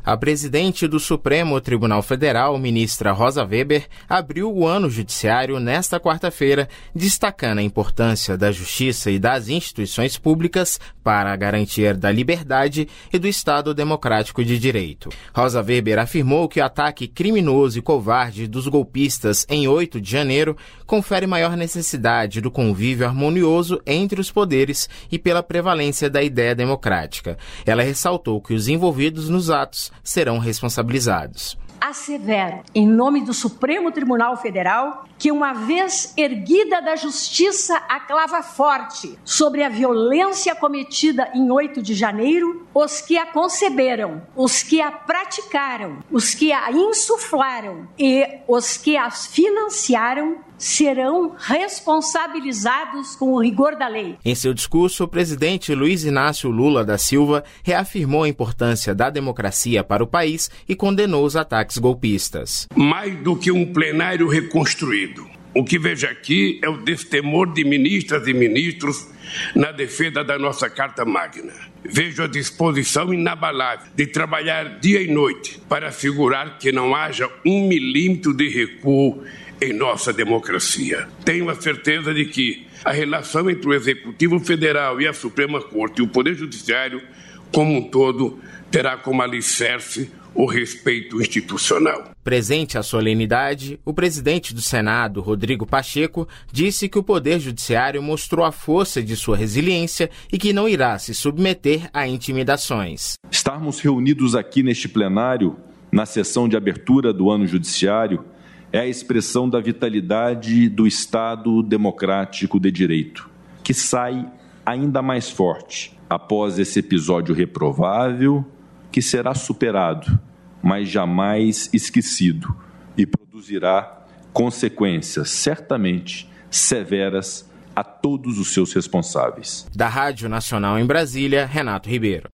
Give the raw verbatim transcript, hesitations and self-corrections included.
A presidente do Supremo Tribunal Federal, ministra Rosa Weber, abriu o ano judiciário nesta quarta-feira, destacando a importância da justiça e das instituições públicas para a garantia da liberdade e do Estado democrático de direito. Rosa Weber afirmou que o ataque criminoso e covarde dos golpistas em oito de janeiro confere maior necessidade do convívio harmonioso entre os poderes e pela prevalência da ideia democrática. Ela ressaltou que os envolvidos nos atos serão responsabilizados. Assevero, em nome do Supremo Tribunal Federal, que uma vez erguida da justiça a clava forte sobre a violência cometida em oito de janeiro, os que a conceberam, os que a praticaram, os que a insuflaram e os que a financiaram serão responsabilizados com o rigor da lei. Em seu discurso, o presidente Luiz Inácio Lula da Silva reafirmou a importância da democracia para o país e condenou os ataques golpistas. Mais do que um plenário reconstruído, o que vejo aqui é o destemor de ministras e ministros na defesa da nossa Carta Magna. Vejo a disposição inabalável de trabalhar dia e noite para assegurar que não haja um milímetro de recuo em nossa democracia. Tenho a certeza de que a relação entre o Executivo Federal e a Suprema Corte e o Poder Judiciário, como um todo, terá como alicerce o respeito institucional. Presente à solenidade, o presidente do Senado, Rodrigo Pacheco, disse que o Poder Judiciário mostrou a força de sua resiliência e que não irá se submeter a intimidações. Estarmos reunidos aqui neste plenário, na sessão de abertura do ano judiciário, é a expressão da vitalidade do Estado democrático de direito, que sai ainda mais forte após esse episódio reprovável, que será superado, mas jamais esquecido, e produzirá consequências certamente severas a todos os seus responsáveis. Da Rádio Nacional em Brasília, Renato Ribeiro.